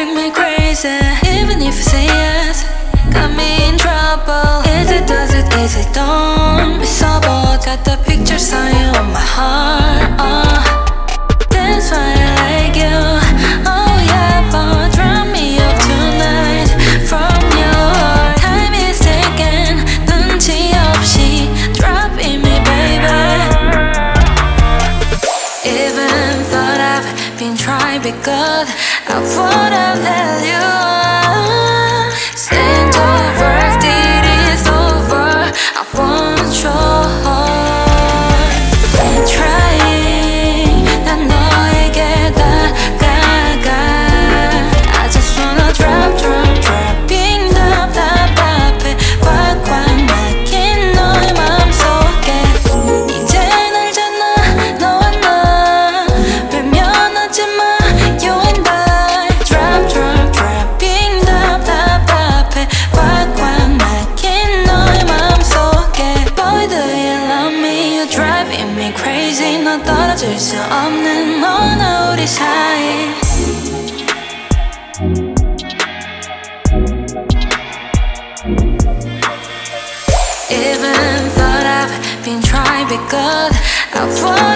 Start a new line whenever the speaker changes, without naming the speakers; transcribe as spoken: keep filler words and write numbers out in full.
driving me crazy. Even if you say yes, got me in trouble. Is it, does it, is it, don't be so bold. Got the pictures on you on my heart, uh. That's why I like you, oh yeah. But drop me off tonight from your heart. Time is ticking, 눈치 없이 dropping me, baby. Even thought I've been trying to be good, I wanna tell you, it's over, it is over. I want your heart. Trying, 난 너에게 다가가. I just wanna drop, drop, drop. 빙 답답해 꽉꽉 막힌 너의 맘속에. 이제 알잖아 너와 나 외면하지 마. You and I. Drop, drop, drop. 빙 답답해 꽉꽉 막힌 너의 맘속에. Boy, do you love me? You're driving me crazy. 너 떨어질 수 없는 너나 우리 사이. Even thought I've been trying to be good, I want